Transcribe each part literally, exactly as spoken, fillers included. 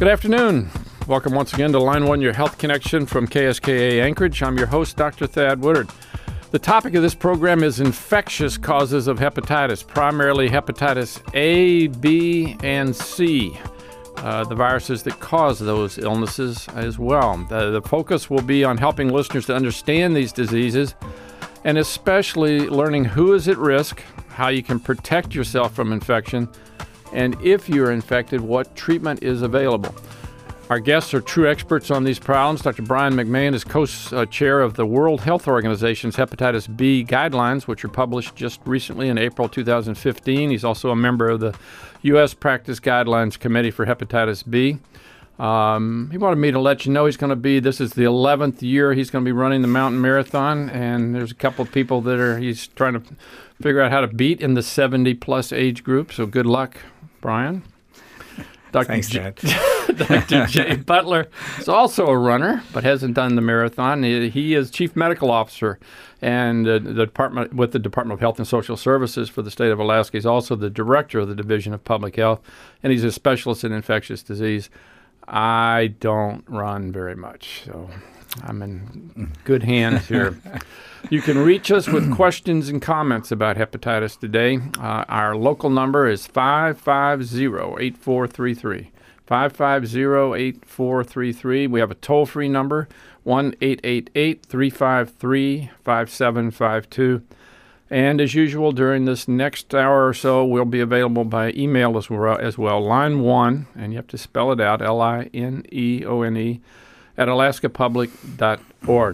Good afternoon. Welcome once again to Line One, your health connection from K S K A Anchorage. I'm your host, Doctor Thad Woodard. The topic of this program is infectious causes of hepatitis, primarily hepatitis A, B, and C, uh, the viruses that cause those illnesses as well. The, the focus will be on helping listeners to understand these diseases and especially learning who is at risk, how you can protect yourself from infection, and if you're infected, what treatment is available. Our guests are true experts on these problems. Doctor Brian McMahon is co-chair of the World Health Organization's Hepatitis B guidelines, which were published just recently in April two thousand fifteen. He's also a member of the U S Practice Guidelines Committee for Hepatitis B. Um, he wanted me to let you know he's going to be, this is the eleventh year he's going to be running the mountain marathon, and there's a couple of people that are he's trying to figure out how to beat in the seventy plus age group, so good luck, Brian. Doctor Thanks, J- Dad. Doctor Jay Butler is also a runner, but hasn't done the marathon. He, he is Chief Medical Officer and uh, the department with the Department of Health and Social Services for the state of Alaska. He's also the Director of the Division of Public Health, and he's a specialist in infectious disease. I don't run very much, so I'm in good hands here. You can reach us with questions and comments about hepatitis today. Uh, our local number is five five zero, eight four three three. five five zero, eight four three three. We have a toll-free number, one eight eight eight, three five three, five seven five two. And as usual, during this next hour or so, we'll be available by email as well, as well. Line one, and you have to spell it out, L I N E O N E, at alaska public dot org.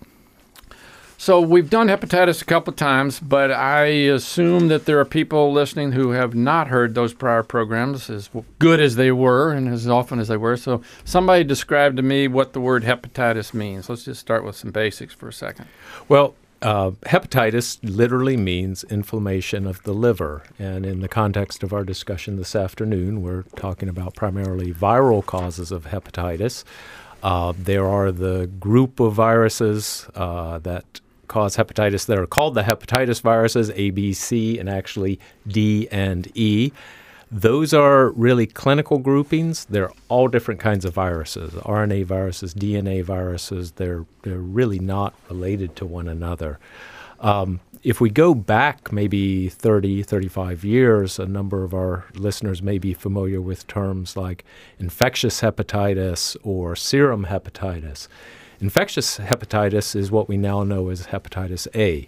So we've done hepatitis a couple of times, but I assume that there are people listening who have not heard those prior programs, as good as they were and as often as they were. So somebody describe to me what the word hepatitis means. Let's just start with some basics for a second. Well, uh, hepatitis literally means inflammation of the liver. And in the context of our discussion this afternoon, we're talking about primarily viral causes of hepatitis. Uh, there are the group of viruses uh, that cause hepatitis that are called the hepatitis viruses, A, B, C, and actually D and E. Those are really clinical groupings. They're all different kinds of viruses, R N A viruses, D N A viruses. They're, they're really not related to one another. Um, if we go back maybe thirty, thirty-five years, a number of our listeners may be familiar with terms like infectious hepatitis or serum hepatitis. Infectious hepatitis is what we now know as hepatitis A,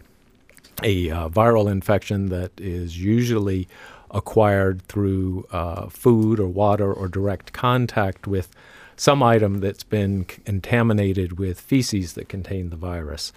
a uh, viral infection that is usually acquired through uh, food or water or direct contact with some item that's been c- contaminated with feces that contain the virus.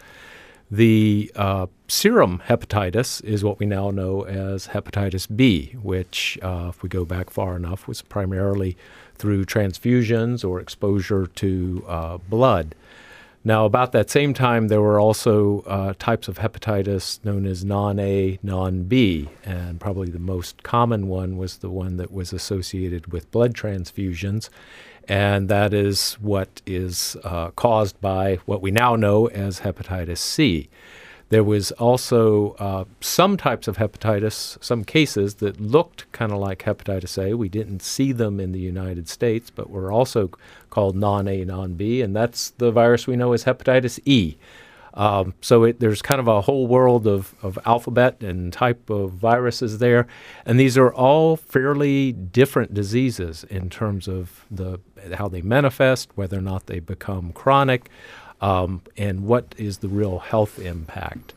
The uh, serum hepatitis is what we now know as hepatitis B, which, uh, if we go back far enough, was primarily through transfusions or exposure to uh, blood. Now, about that same time, there were also uh, types of hepatitis known as non-A, non-B, and probably the most common one was the one that was associated with blood transfusions, and that is what is uh, caused by what we now know as hepatitis C. There was also uh, some types of hepatitis, some cases that looked kind of like hepatitis A. We didn't see them in the United States, but were also called non-A, non-B, and that's the virus we know as hepatitis E. Um, so it, there's kind of a whole world of, of alphabet and type of viruses there, and these are all fairly different diseases in terms of the how they manifest, whether or not they become chronic, Um, and what is the real health impact.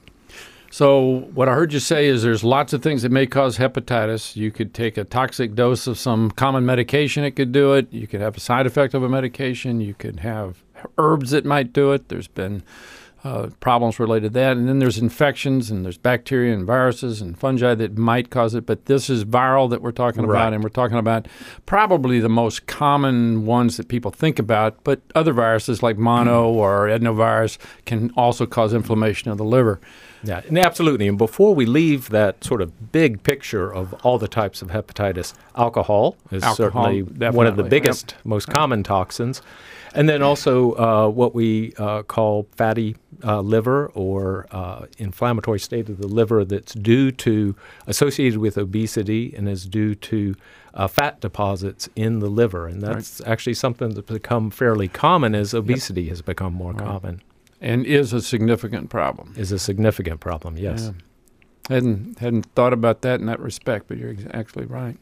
So what I heard you say is there's lots of things that may cause hepatitis. You could take a toxic dose of some common medication, it could do it. You could have a side effect of a medication. You could have herbs that might do it. There's been uh, problems related to that. And then there's infections, and there's bacteria and viruses and fungi that might cause it. But this is viral that we're talking about, Right. and we're talking about probably the most common ones that people think about. But other viruses like mono or adenovirus can also cause inflammation of the liver. Yeah, and absolutely. And before we leave that sort of big picture of all the types of hepatitis, alcohol is Alcohol, certainly one of the definitely. biggest, Yep. most common toxins. And then also uh, what we uh, call fatty uh, liver or uh, inflammatory state of the liver that's due to, associated with obesity and is due to uh, fat deposits in the liver. And that's right. actually something that's become fairly common as obesity yep. has become more right. common. And is a significant problem. Is a significant problem, yes. Yeah. Hadn't, hadn't thought about that in that respect, but you're ex- actually right.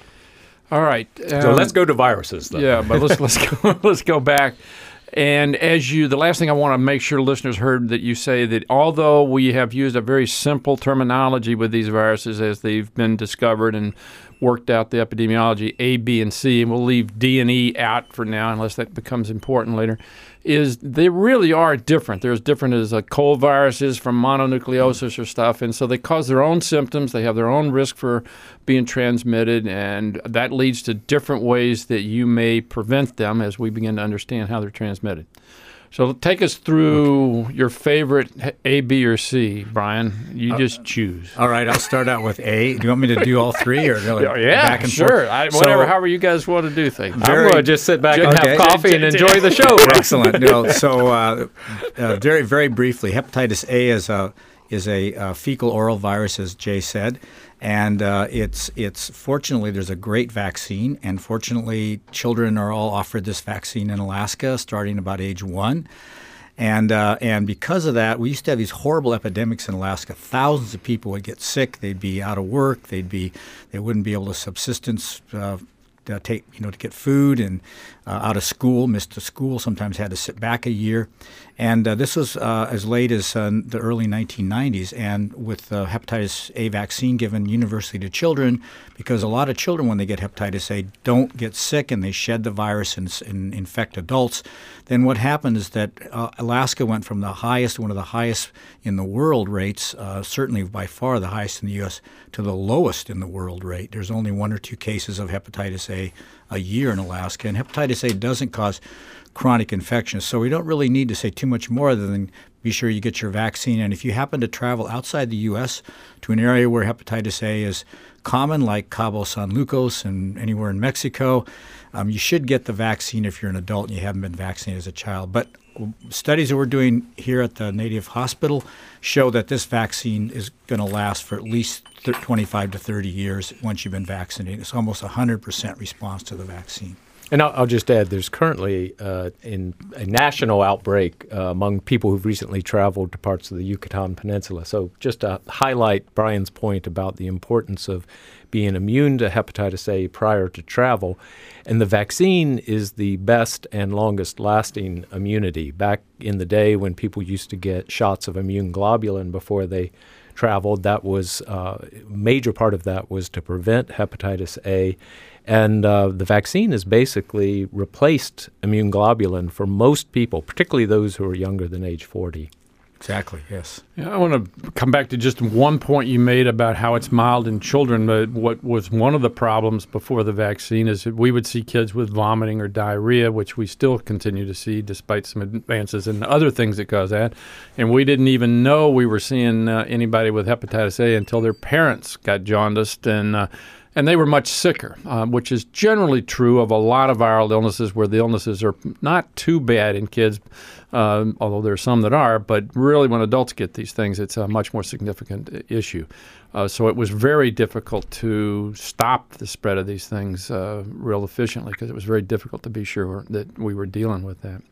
All right. Um, so let's go to viruses, though. Yeah, but let's let's go let's go back. And as you, the last thing I want to make sure listeners heard that you say that although we have used a very simple terminology with these viruses as they've been discovered and worked out the epidemiology, A, B, and C, and we'll leave D and E out for now unless that becomes important later, is they really are different. They're as different as uh, cold viruses from mononucleosis or stuff, and so they cause their own symptoms. They have their own risk for being transmitted, and that leads to different ways that you may prevent them as we begin to understand how they're transmitted. So take us through your favorite A, B, or C, Brian. You uh, just choose. All right, I'll start out with A. Do you want me to do all three, or really yeah, back and sure. forth? I, whatever, so, however you guys want to do things. Very, I'm going to just sit back and okay. have coffee and enjoy the show. Excellent. No, so uh, uh, very, very briefly, hepatitis A is a is a uh, fecal oral virus, as Jay said. And uh, it's it's fortunately there's a great vaccine, and fortunately children are all offered this vaccine in Alaska starting about age one, and uh, and because of that, we used to have these horrible epidemics in Alaska. Thousands of people would get sick. They'd be out of work. They'd be they wouldn't be able to subsistence. Uh, to take you know to get food and uh, out of school, missed the school, sometimes had to sit back a year, and uh, this was uh, as late as uh, the early nineteen nineties. And with the uh, hepatitis A vaccine given universally to children, because a lot of children when they get hepatitis A don't get sick and they shed the virus and, and infect adults, then what happened is that uh, Alaska went from the highest, one of the highest in the world rates, uh, certainly by far the highest in the U S, to the lowest in the world rate. There's only one or two cases of hepatitis A a year in Alaska, and hepatitis A doesn't cause chronic infections. So we don't really need to say too much more other than be sure you get your vaccine. And if you happen to travel outside the U S to an area where hepatitis A is common, like Cabo San Lucas and anywhere in Mexico, um, you should get the vaccine if you're an adult and you haven't been vaccinated as a child. But studies that we're doing here at the Native Hospital show that this vaccine is going to last for at least twenty-five to thirty years once you've been vaccinated. It's almost one hundred percent response to the vaccine. And I'll, I'll just add, there's currently uh, in a national outbreak uh, among people who've recently traveled to parts of the Yucatan Peninsula. So just to highlight Brian's point about the importance of being immune to hepatitis A prior to travel, and the vaccine is the best and longest lasting immunity. Back in the day when people used to get shots of immune globulin before they traveled, that was uh, a major part of that was to prevent hepatitis A. And uh, the vaccine has basically replaced immune globulin for most people, particularly those who are younger than age forty. Exactly, yes. Yeah, I want to come back to just one point you made about how it's mild in children. But what was one of the problems before the vaccine is that we would see kids with vomiting or diarrhea, which we still continue to see despite some advances in other things that cause that. And we didn't even know we were seeing uh, anybody with hepatitis A until their parents got jaundiced, and uh, and they were much sicker, uh, which is generally true of a lot of viral illnesses where the illnesses are not too bad in kids, uh, although there are some that are. But really, when adults get these things, it's a much more significant issue. Uh, so it was very difficult to stop the spread of these things uh, real efficiently because it was very difficult to be sure that we were dealing with that.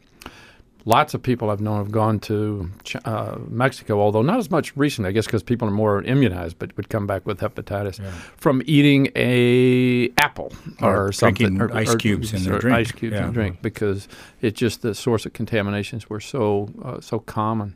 Lots of people I've known have gone to uh, Mexico, although not as much recently, I guess because people are more immunized, but would come back with hepatitis yeah. from eating a apple or, or something. Or ice cubes or, in their drink. Ice cubes yeah. in drink because it's just the source of contaminations were so uh, so common.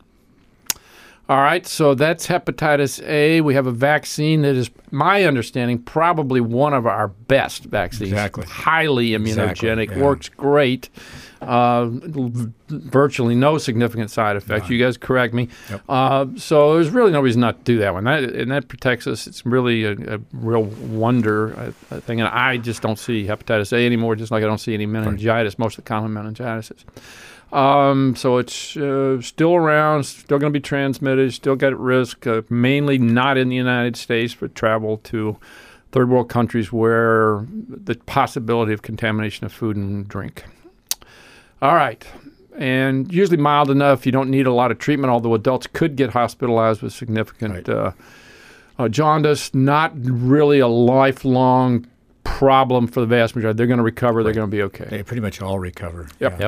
All right, so that's hepatitis A. We have a vaccine that is, my understanding, probably one of our best vaccines. Exactly. Highly immunogenic, exactly, yeah. works great. Uh, virtually no significant side effects. None. You guys correct me. Yep. Uh, so there's really no reason not to do that one. That, and that protects us. It's really a, a real wonder uh, thing. And I just don't see hepatitis A anymore, just like I don't see any meningitis, most of the common meningitis. Um, so it's uh, still around, still going to be transmitted, still got at risk, uh, mainly not in the United States, but travel to third world countries where the possibility of contamination of food and drink. All right. And usually mild enough. You don't need a lot of treatment, although adults could get hospitalized with significant Right. uh, uh, jaundice. Not really a lifelong problem for the vast majority. They're going to recover. They're going to be okay. They pretty much all recover. Yep. Yeah. Yep.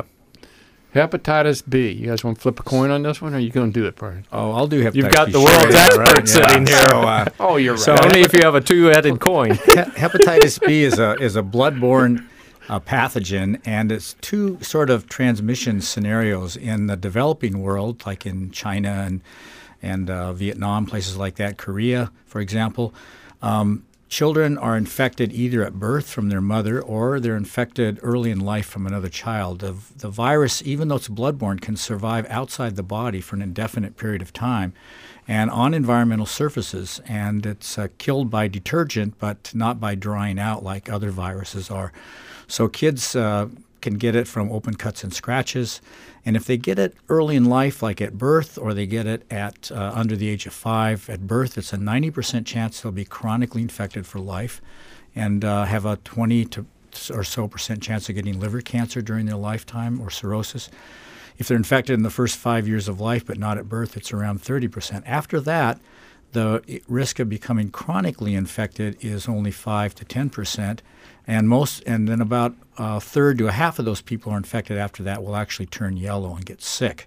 Hepatitis B. You guys want to flip a coin on this one, or are you going to do it, Brian? Oh, I'll do hepatitis You've got B the straight world's up, expert right? sitting Yeah. here. So, uh, Oh, you're right. So- Only if you have a two-headed coin. he- hepatitis B is a is a bloodborne uh, pathogen, and it's two sort of transmission scenarios in the developing world, like in China and and uh, Vietnam, places like that, Korea, for example. Um, children are infected either at birth from their mother, or they're infected early in life from another child. The, the virus, even though it's bloodborne, can survive outside the body for an indefinite period of time and on environmental surfaces. And it's uh, killed by detergent, but not by drying out like other viruses are. So kids uh, can get it from open cuts and scratches. And if they get it early in life, like at birth, or they get it at uh, under the age of five at birth, it's a ninety percent chance they'll be chronically infected for life and uh, have a twenty to or so percent chance of getting liver cancer during their lifetime or cirrhosis. If they're infected in the first five years of life but not at birth, it's around thirty percent. After that, the risk of becoming chronically infected is only five to ten percent. And most, and then about a third to a half of those people who are infected after that will actually turn yellow and get sick.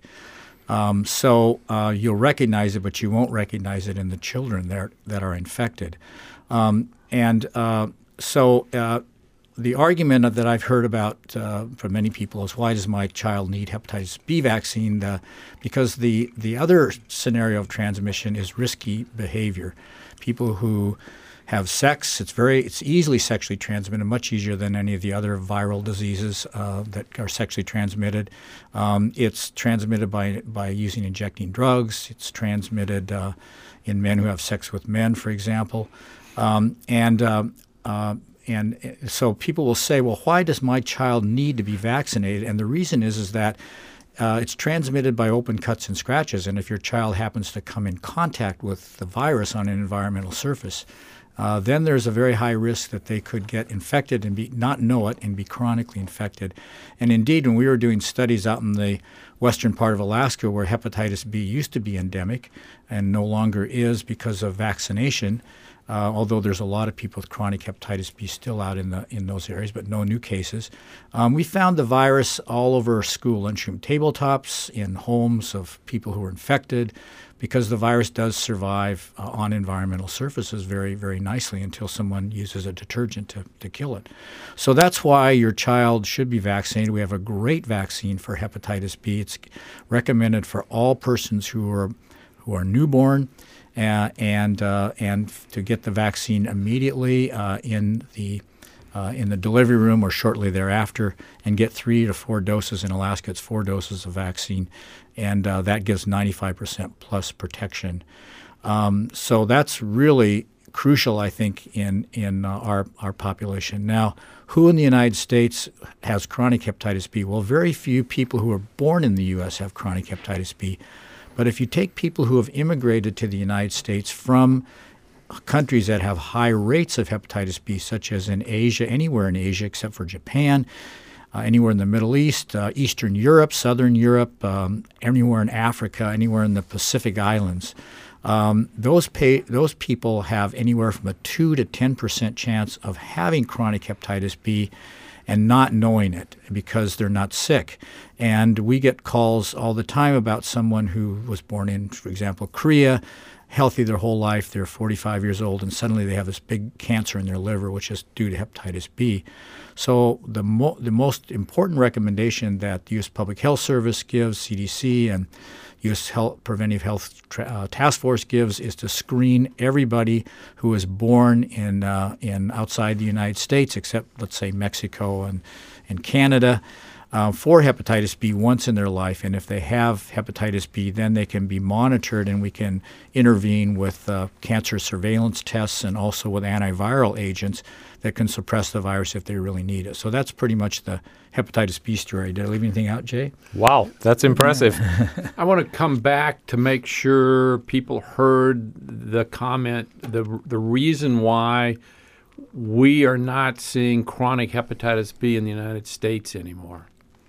Um, so uh, you'll recognize it, but you won't recognize it in the children that that are infected. Um, and uh, so uh, the argument that I've heard about uh, from many people is, why does my child need hepatitis B vaccine? The, because the, the other scenario of transmission is risky behavior. People who have sex, it's very, it's easily sexually transmitted, much easier than any of the other viral diseases uh, that are sexually transmitted. Um, it's transmitted by by using injecting drugs. It's transmitted uh, in men who have sex with men, for example, um, and uh, uh, and so people will say, well, why does my child need to be vaccinated? And the reason is is that Uh, it's transmitted by open cuts and scratches, and if your child happens to come in contact with the virus on an environmental surface, uh, then there's a very high risk that they could get infected and be not know it and be chronically infected. And indeed, when we were doing studies out in the western part of Alaska where hepatitis B used to be endemic and no longer is because of vaccination, Uh, although there's a lot of people with chronic hepatitis B still out in the in those areas, but no new cases. Um, we found the virus all over school lunchroom tabletops, in homes of people who were infected, because the virus does survive uh, on environmental surfaces very, very nicely until someone uses a detergent to, to kill it. So that's why your child should be vaccinated. We have a great vaccine for hepatitis B. It's recommended for all persons who are who are newborn. Uh, and uh, and f- to get the vaccine immediately uh, in the uh, in the delivery room or shortly thereafter, and get three to four doses. In Alaska, it's four doses of vaccine, and uh, that gives ninety-five percent plus protection. Um, so that's really crucial, I think, in in uh, our our population. Now, who in the United States has chronic hepatitis B? Well, very few people who are born in the U S have chronic hepatitis B. But if you take people who have immigrated to the United States from countries that have high rates of hepatitis B, such as in Asia, anywhere in Asia except for Japan, uh, anywhere in the Middle East, uh, Eastern Europe, Southern Europe, um, anywhere in Africa, anywhere in the Pacific Islands, um, those pay, those people have anywhere from a two to ten percent chance of having chronic hepatitis B and not knowing it because they're not sick. And we get calls all the time about someone who was born in, for example, Korea, healthy their whole life, they're forty-five years old, and suddenly they have this big cancer in their liver, which is due to hepatitis B. So the, mo- the most important recommendation that the U S Public Health Service gives, C D C, and U S Health, Preventive Health tra- uh, Task Force gives is to screen everybody who is born in uh, in outside the United States, except, let's say, Mexico and, and Canada, uh, for hepatitis B once in their life. And if they have hepatitis B, then they can be monitored, and we can intervene with uh, cancer surveillance tests and also with antiviral agents that can suppress the virus if they really need it. So that's pretty much the hepatitis B story. Did I leave anything out, Jay? Wow, that's impressive. I want to come back to make sure people heard the comment, the the reason why we are not seeing chronic hepatitis B in the United States anymore.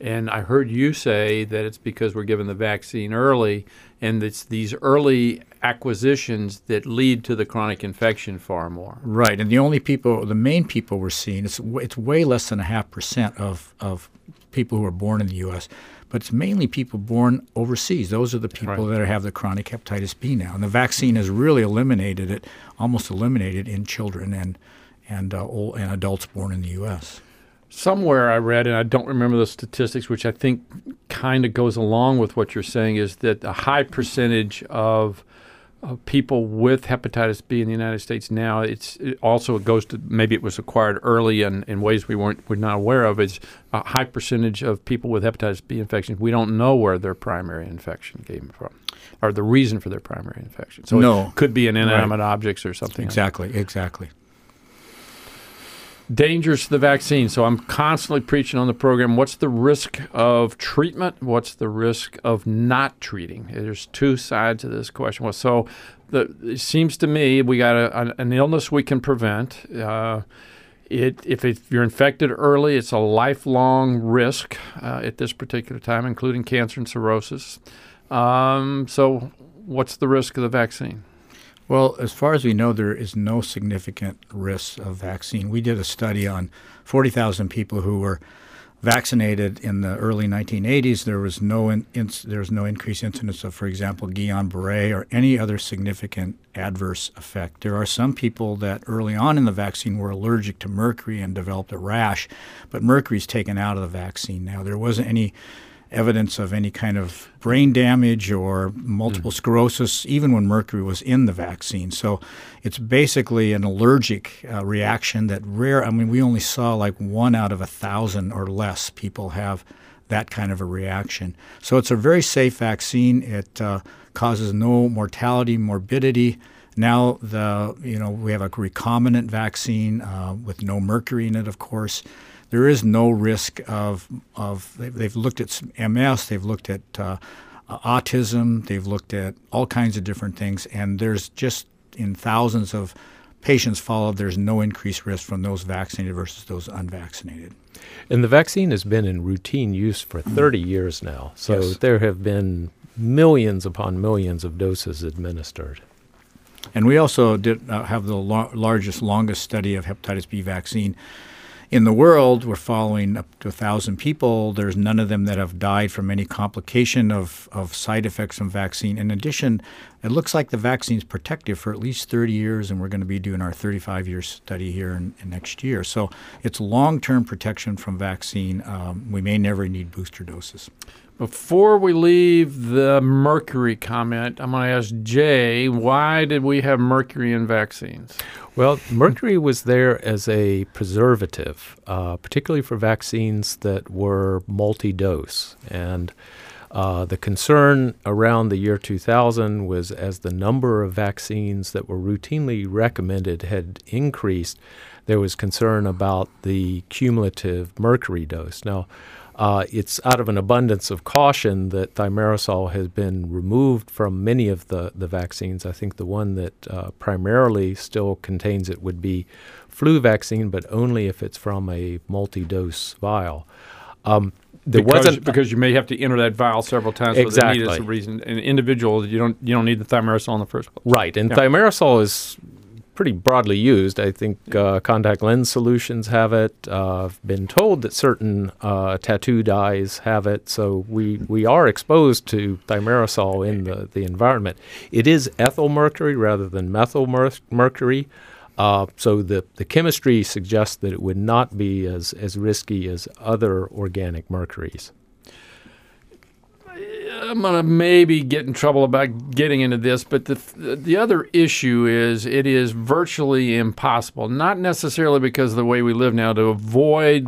And I heard you say that it's because we're given the vaccine early, and it's these early acquisitions that lead to the chronic infection far more. Right, and the only people, the main people we're seeing, it's it's way less than a half percent of of people who are born in the U S, but it's mainly people born overseas. Those are the people Right. that have the chronic hepatitis B now, and the vaccine has really eliminated it, almost eliminated in children and and uh, old, and adults born in the U S. Somewhere I read, and I don't remember the statistics, which I think kind of goes along with what you're saying, is that a high percentage of, of people with hepatitis B in the United States now, it's it also it goes to maybe it was acquired early in, in ways we weren't we're not aware of. It's a high percentage of people with hepatitis B infections. We don't know where their primary infection came from, or the reason for their primary infection. So No. it could be an inanimate Right. objects or something. Exactly, exactly. Dangers to the vaccine. So I'm constantly preaching on the program. What's the risk of treatment? What's the risk of not treating? There's two sides of this question. Well, so the, it seems to me we got a, an, an illness we can prevent. Uh, it, if, it, if you're infected early, it's a lifelong risk uh, at this particular time, including cancer and cirrhosis. Um, so what's the risk of the vaccine? Well, as far as we know, there is no significant risk of vaccine. We did a study on forty thousand people who were vaccinated in the early nineteen eighties. There was no in, in, there was no increased incidence of, for example, Guillain-Barré or any other significant adverse effect. There are some people that early on in the vaccine were allergic to mercury and developed a rash, but mercury is taken out of the vaccine now. There wasn't any evidence of any kind of brain damage or multiple mm. sclerosis, even when mercury was in the vaccine. So it's basically an allergic uh, reaction that rare, I mean, we only saw like one out of a thousand or less people have that kind of a reaction. So it's a very safe vaccine. It uh, causes no mortality, morbidity. Now the you know we have a recombinant vaccine uh, with no mercury in it, of course. There is no risk of, of they've looked at M S, they've looked at uh, autism, they've looked at all kinds of different things, and there's just in thousands of patients followed, there's no increased risk from those vaccinated versus those unvaccinated. And the vaccine has been in routine use for thirty years now, so Yes. there have been millions upon millions of doses administered. And we also did uh, have the lo- largest, longest study of hepatitis B vaccine in the world. We're following up to one thousand people. There's none of them that have died from any complication of, of side effects from vaccine. In addition, it looks like the vaccine's protective for at least thirty years, and we're going to be doing our thirty-five-year study here in, in next year. So it's long-term protection from vaccine. Um, we may never need booster doses. Before we leave the mercury comment, I'm going to ask Jay, why did we have mercury in vaccines? Well, mercury was there as a preservative, uh, particularly for vaccines that were multi-dose. And uh, the concern around the year two thousand was as the number of vaccines that were routinely recommended had increased, there was concern about the cumulative mercury dose. Now, Uh, it's out of an abundance of caution that thimerosal has been removed from many of the, the vaccines. I think the one that uh, primarily still contains it would be flu vaccine, but only if it's from a multi-dose vial. Um, there because, wasn't because you may have to enter that vial several times. So Exactly. they need a reason. An individual, you don't you don't need the thimerosal in the first place. right, and Yeah. thimerosal is pretty broadly used. I think uh, contact lens solutions have it. Uh, I've been told that certain uh, tattoo dyes have it. So we, we are exposed to thimerosal in the, the environment. It is ethyl mercury rather than methyl mer- mercury. Uh, so the, the chemistry suggests that it would not be as, as risky as other organic mercuries. I'm going to maybe get in trouble about getting into this, but the the other issue is it is virtually impossible, not necessarily because of the way we live now, to avoid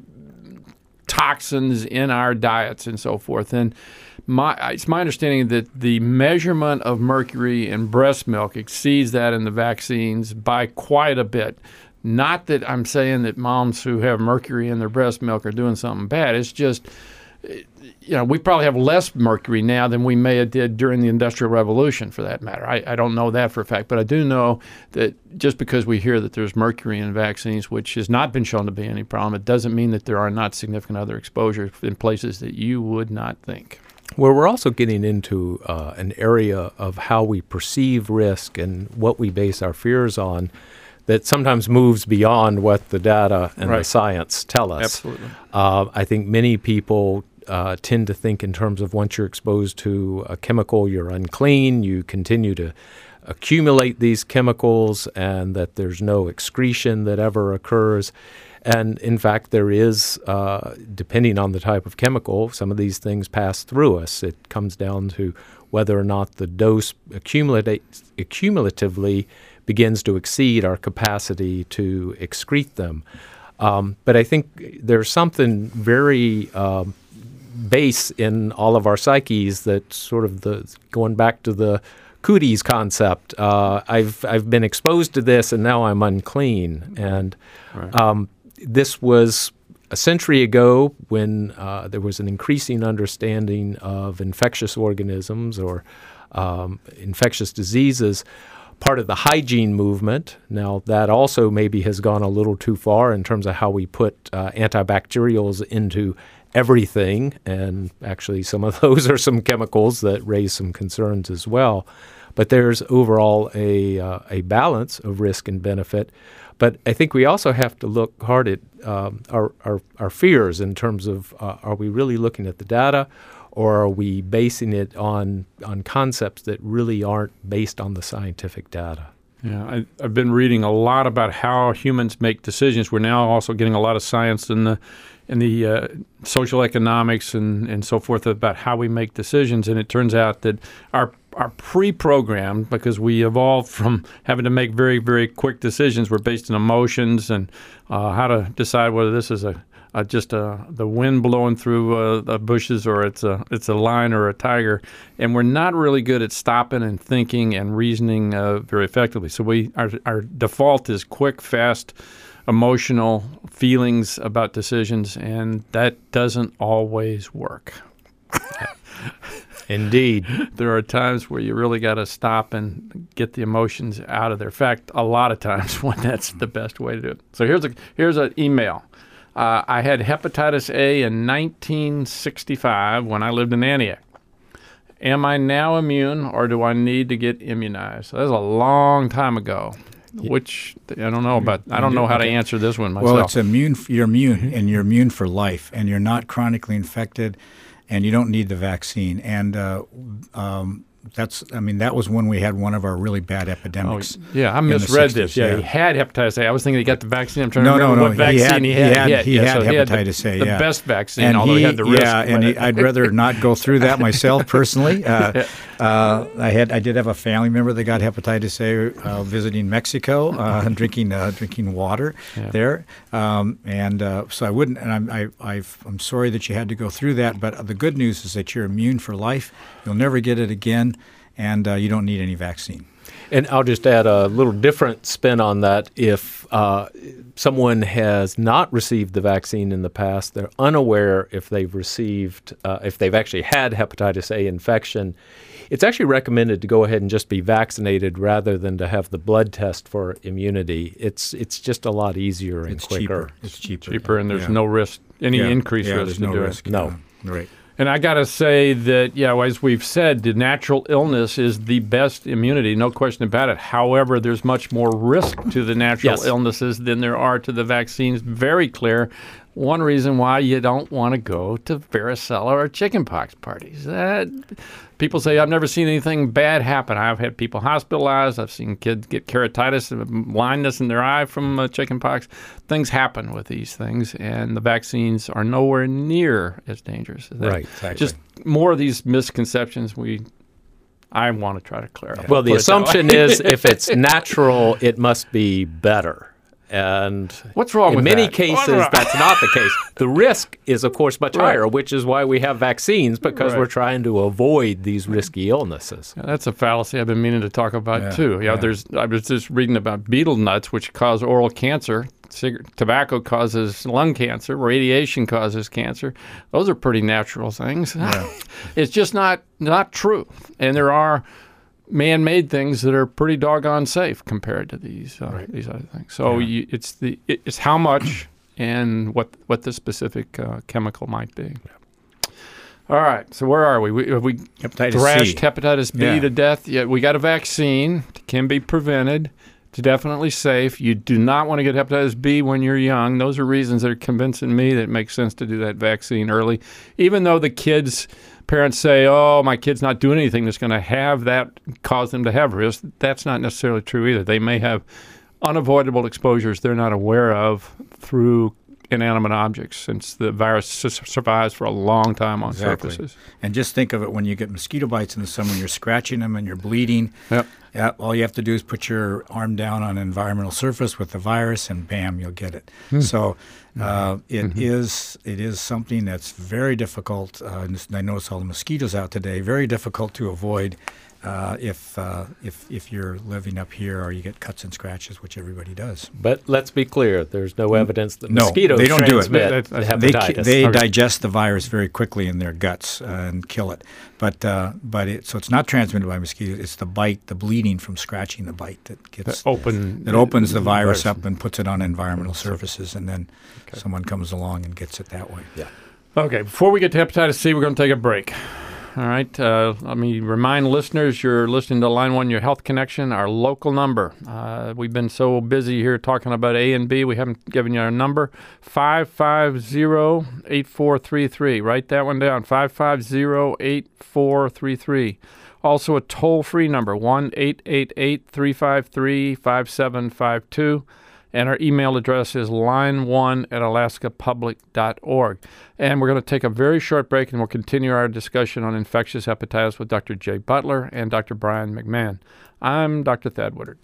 toxins in our diets and so forth. And my it's my understanding that the measurement of mercury in breast milk exceeds that in the vaccines by quite a bit. Not that I'm saying that moms who have mercury in their breast milk are doing something bad. It's just you know, we probably have less mercury now than we may have did during the Industrial Revolution, for that matter. I, I don't know that for a fact, but I do know that just because we hear that there's mercury in vaccines, which has not been shown to be any problem, it doesn't mean that there are not significant other exposures in places that you would not think. Well, we're also getting into uh, an area of how we perceive risk and what we base our fears on that sometimes moves beyond what the data and Right. the science tell us. Absolutely. Uh, I think many people uh, tend to think in terms of once you're exposed to a chemical, you're unclean, you continue to accumulate these chemicals, and that there's no excretion that ever occurs. And in fact, there is, uh, depending on the type of chemical, some of these things pass through us. It comes down to whether or not the dose accumulate, accumulatively begins to exceed our capacity to excrete them. Um, but I think there's something very um, base in all of our psyches that sort of the going back to the cooties concept. Uh, I've I've been exposed to this and now I'm unclean. And Right. um, this was a century ago when uh, there was an increasing understanding of infectious organisms or um, infectious diseases, part of the hygiene movement. Now, that also maybe has gone a little too far in terms of how we put uh, antibacterials into everything, and actually some of those are some chemicals that raise some concerns as well. But there's overall a, uh, a balance of risk and benefit. But I think we also have to look hard at um, our, our, our fears in terms of uh, are we really looking at the data, or are we basing it on on concepts that really aren't based on the scientific data? Yeah, I, I've been reading a lot about how humans make decisions. We're now also getting a lot of science in the in the uh, social economics and, and so forth about how we make decisions. And it turns out that our are pre-programmed, because we evolved from having to make very, very quick decisions. We're based on emotions and uh, how to decide whether this is a, a just a, the wind blowing through uh, the bushes, or it's a it's a lion or a tiger. And we're not really good at stopping and thinking and reasoning uh, very effectively. So we our our default is quick, fast, emotional feelings about decisions, and that doesn't always work. Indeed. There are times where you really got to stop and get the emotions out of there. In fact, a lot of times when that's the best way to do it. So here's a here's an email. Uh, I had hepatitis A in nineteen sixty-five when I lived in Antioch. Am I now immune, or do I need to get immunized? So that's a long time ago. Which I don't know about. I don't know how to answer this one myself. Well, it's immune. You're immune, and you're immune for life, and you're not chronically infected, and you don't need the vaccine. And uh, um, that's, I mean, that was when we had one of our really bad epidemics. Oh, yeah, I in the misread sixties, this. Yeah, yeah. he had hepatitis A. I was thinking he got the vaccine. I'm trying No, to no, remember no. what He vaccine had- he he had. had- Yeah, he yeah, had so he had the, hepatitis A, the yeah. best vaccine, And although he, he, had the risk. yeah, and he, I'd rather not go through that myself personally. Uh, uh, I had, I did have a family member that got hepatitis A uh, visiting Mexico, uh, drinking, uh, drinking water Yeah. there, um, and uh, so I wouldn't. And I'm, I, I've, I'm sorry that you had to go through that. But the good news is that you're immune for life. You'll never get it again, and uh, you don't need any vaccine. And I'll just add a little different spin on that. If uh, someone has not received the vaccine in the past, they're unaware if they've received, uh, if they've actually had hepatitis A infection, it's actually recommended to go ahead and just be vaccinated rather than to have the blood test for immunity. It's it's just a lot easier and It's quicker. cheaper. It's cheaper. Cheaper, and there's Yeah. no risk, any Yeah. increased yeah, risk there's to no do risk. it. No. Uh, right. And I got to say that, yeah, as we've said, the natural illness is the best immunity, no question about it. However, there's much more risk to the natural Yes. illnesses than there are to the vaccines. Very clear. One reason why you don't want to go to varicella or chickenpox parties. That, people say, I've never seen anything bad happen. I've had people hospitalized. I've seen kids get keratitis and blindness in their eye from uh, chickenpox. Things happen with these things, and the vaccines are nowhere near as dangerous as that. Right, exactly. Just more of these misconceptions we I want to try to clear up. Well, the Put it that way. assumption is if it's natural, it must be better. And What's wrong in with many that? cases, What- that's not the case. The risk is, of course, much Right. higher, which is why we have vaccines, because Right. we're trying to avoid these risky illnesses. Yeah, that's a fallacy I've been meaning to talk about Yeah, too. Yeah, yeah. there's. I was just reading about betel nuts, which cause oral cancer. Cig- tobacco causes lung cancer. Radiation causes cancer. Those are pretty natural things. It's just not not true. And there are man-made things that are pretty doggone safe compared to these uh, these other things. So Yeah. you, it's the it, it's how much and what what the specific uh, chemical might be. All right. So where are we? we have we Hepatitis thrashed C. hepatitis B Yeah. to death? Yeah, we got a vaccine. It can be prevented. It's definitely safe. You do not want to get hepatitis B when you're young. Those are reasons that are convincing me that it makes sense to do that vaccine early, even though the kids. Parents say, oh, my kid's not doing anything that's going to have that cause them to have risk. That's not necessarily true either. They may have unavoidable exposures they're not aware of through inanimate objects, since the virus su- survives for a long time on Exactly. surfaces. And just think of it when you get mosquito bites in the summer, you're scratching them and you're bleeding. Yep. Yeah, all you have to do is put your arm down on an environmental surface with the virus, and bam, you'll get it. So uh, it Mm-hmm. is it is something that's very difficult. Uh, and this- I notice all the mosquitoes out today. Very difficult to avoid uh, if uh, if if you're living up here or you get cuts and scratches, which everybody does. But let's be clear, there's no evidence that No, mosquitoes they don't do it. transmit That- that- They ki- hepatitis. they Okay. digest the virus very quickly in their guts uh, and kill it. But uh, but it, so it's not transmitted by mosquitoes. It's the bite, the bleeding from scratching the bite that gets Open. that opens the virus up and puts it on environmental surfaces, and then someone comes along and gets it that way. Yeah. Okay, before we get to hepatitis C, we're going to take a break. All right. Uh, let me remind listeners you're listening to Line One, Your Health Connection, our local number. Uh, we've been so busy here talking about A and B, we haven't given you our number. five five zero, eight four three three. Write that one down. five five zero, eight four three three. Also a toll-free number, one eight eight eight, three five three, five seven five two. And our email address is line one at alaska public dot org. And we're going to take a very short break, and we'll continue our discussion on infectious hepatitis with Doctor Jay Butler and Doctor Brian McMahon. I'm Doctor Thad Woodard.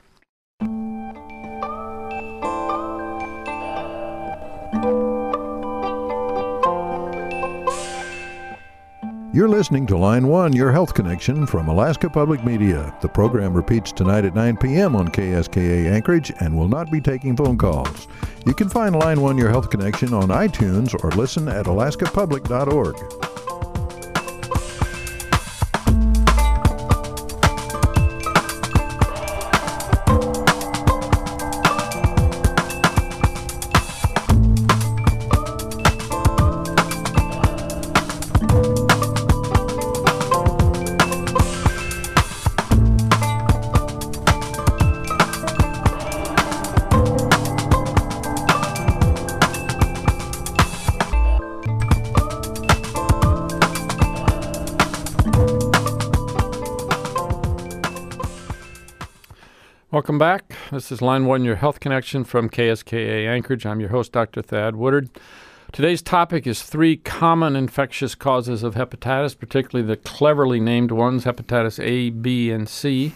You're listening to Line One, Your Health Connection from Alaska Public Media. The program repeats tonight at nine p.m. on K S K A Anchorage and will not be taking phone calls. You can find Line One, Your Health Connection on iTunes or listen at alaska public dot org. Welcome back. This is Line One, Your Health Connection from K S K A Anchorage. I'm your host, Doctor Thad Woodard. Today's topic is three common infectious causes of hepatitis, particularly the cleverly named ones, hepatitis A, B, and C.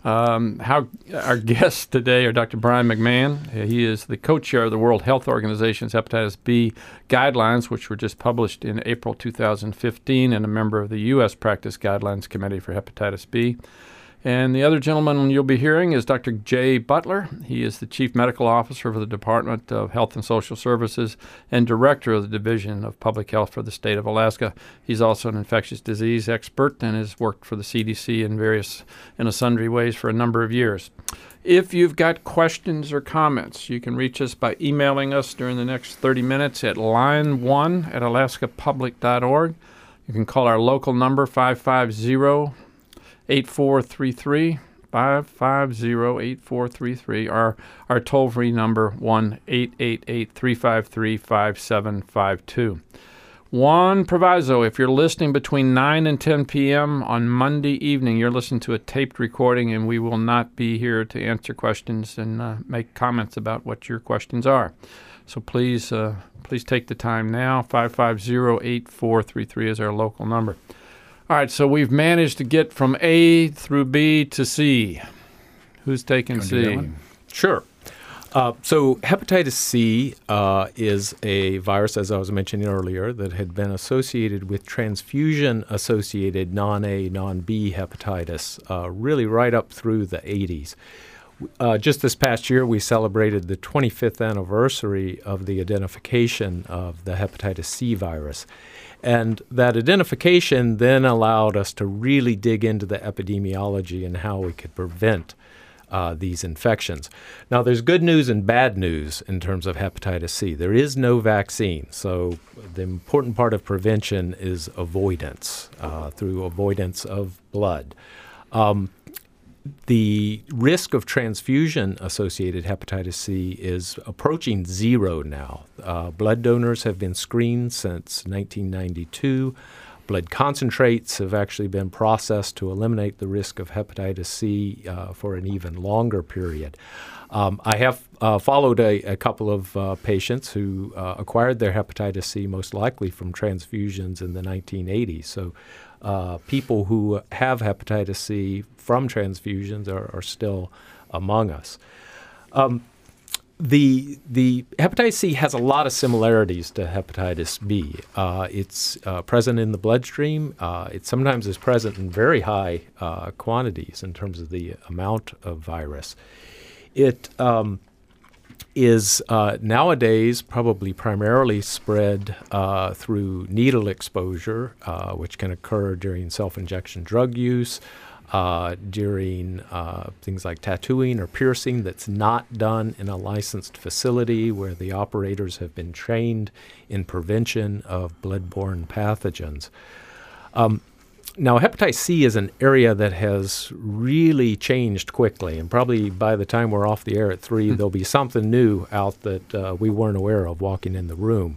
Um, how our guests today are Doctor Brian McMahon. He is the co-chair of the World Health Organization's Hepatitis B guidelines, which were just published in April two thousand fifteen, and a member of the U S Practice Guidelines Committee for Hepatitis B. And the other gentleman you'll be hearing is Doctor Jay Butler. He is the Chief Medical Officer for the Department of Health and Social Services and Director of the Division of Public Health for the state of Alaska. He's also an infectious disease expert and has worked for the C D C in various, in a sundry ways for a number of years. If you've got questions or comments, you can reach us by emailing us during the next thirty minutes at line one at alaska public dot org. You can call our local number, five five zero, eight four three three, five five zero, eight four three three. Our, our toll-free number, one eight eight eight, three five three, five seven five two. One proviso, if you're listening between nine and ten p.m. on Monday evening, you're listening to a taped recording, and we will not be here to answer questions and uh, make comments about what your questions are. So please, uh, please take the time now. five five zero, eight four three three is our local number. All right, so we've managed to get from A through B to C. Who's taking Gonna do that C? one? Sure. Uh, so hepatitis C uh, is a virus, as I was mentioning earlier, that had been associated with transfusion-associated non-A, non-B hepatitis, uh, really right up through the eighties. Uh, just this past year, we celebrated the twenty-fifth anniversary of the identification of the hepatitis C virus. And that identification then allowed us to really dig into the epidemiology and how we could prevent uh, these infections. Now, there's good news and bad news in terms of hepatitis C. There is no vaccine, so the important part of prevention is avoidance, uh, through avoidance of blood. Um, The risk of transfusion-associated hepatitis C is approaching zero now. Uh, blood donors have been screened since nineteen ninety-two. Blood concentrates have actually been processed to eliminate the risk of hepatitis C uh, for an even longer period. Um, I have uh, followed a, a couple of uh, patients who uh, acquired their hepatitis C most likely from transfusions in the nineteen eighties. So uh, people who have hepatitis C from transfusions are, are still among us. Um, the the hepatitis C has a lot of similarities to hepatitis B. Uh, it's uh, present in the bloodstream. Uh, it sometimes is present in very high uh, quantities in terms of the amount of virus. It um, is uh, nowadays probably primarily spread uh, through needle exposure, uh, which can occur during self-injection drug use, uh, during uh, things like tattooing or piercing that's not done in a licensed facility where the operators have been trained in prevention of blood-borne pathogens. Um, Now, hepatitis C is an area that has really changed quickly, and probably by the time we're off the air at three, there'll be something new out that uh, we weren't aware of walking in the room.